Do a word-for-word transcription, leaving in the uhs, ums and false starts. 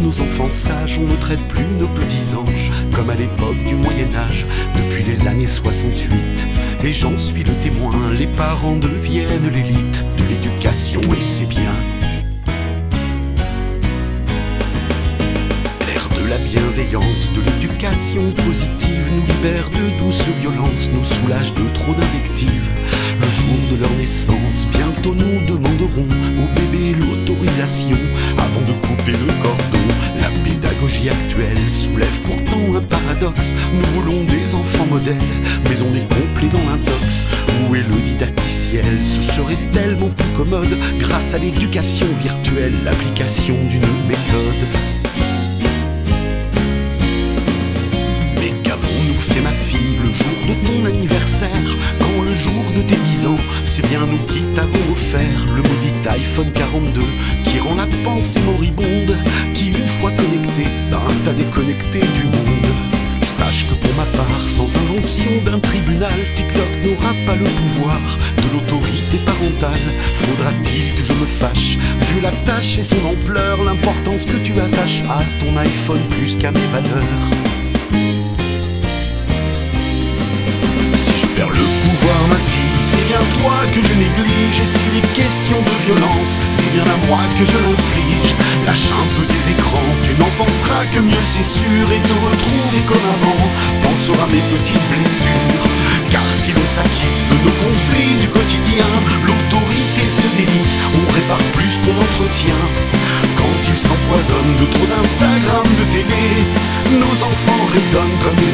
nos enfants sages, on ne traite plus nos petits anges comme à l'époque du Moyen-Âge, depuis les années soixante-huit. Et j'en suis le témoin, les parents deviennent l'élite de l'éducation et c'est bien. L'air de la bienveillance, de l'éducation positive nous libère de douces violences, nous soulage de trop d'invectives. Le jour de leur naissance, bientôt nous demanderons au bébé l'autorisation avant de couper le cordon. La pédagogie actuelle soulève pourtant un paradoxe. Nous voulons des enfants modèles, mais on est complet dans l'intox. Où est le didacticiel? Ce serait tellement plus commode grâce à l'éducation virtuelle, l'application d'une méthode. Mais qu'avons-nous fait, ma fille, le jour de ton anniversaire? Quand le jour de tes dix ans, c'est bien nous qui t'avons offert le maudit iPhone quarante-deux qui rend la pensée moribonde, qui une fois connecté, ben t'as déconnecté du monde. Sache que pour ma part, sans injonction d'un tribunal, TikTok n'aura pas le pouvoir de l'autorité parentale. Faudra-t-il que je me fâche, vu la tâche et son ampleur, l'importance que tu attaches à ton iPhone plus qu'à mes valeurs? Si je perds le pouvoir, ma fille, c'est bien toi que je néglige. Et si les questions de violence, c'est bien à moi que je l'inflige. Lâche un peu des écrans, tu n'en penseras que mieux, c'est sûr. Et te retrouver comme avant, pensera à mes petites blessures. Car si l'on s'acquitte de nos conflits du quotidien, l'autorité se délite, on répare plus qu'on entretient. Quand ils s'empoisonnent de trop d'Instagram, de télé, nos enfants résonnent comme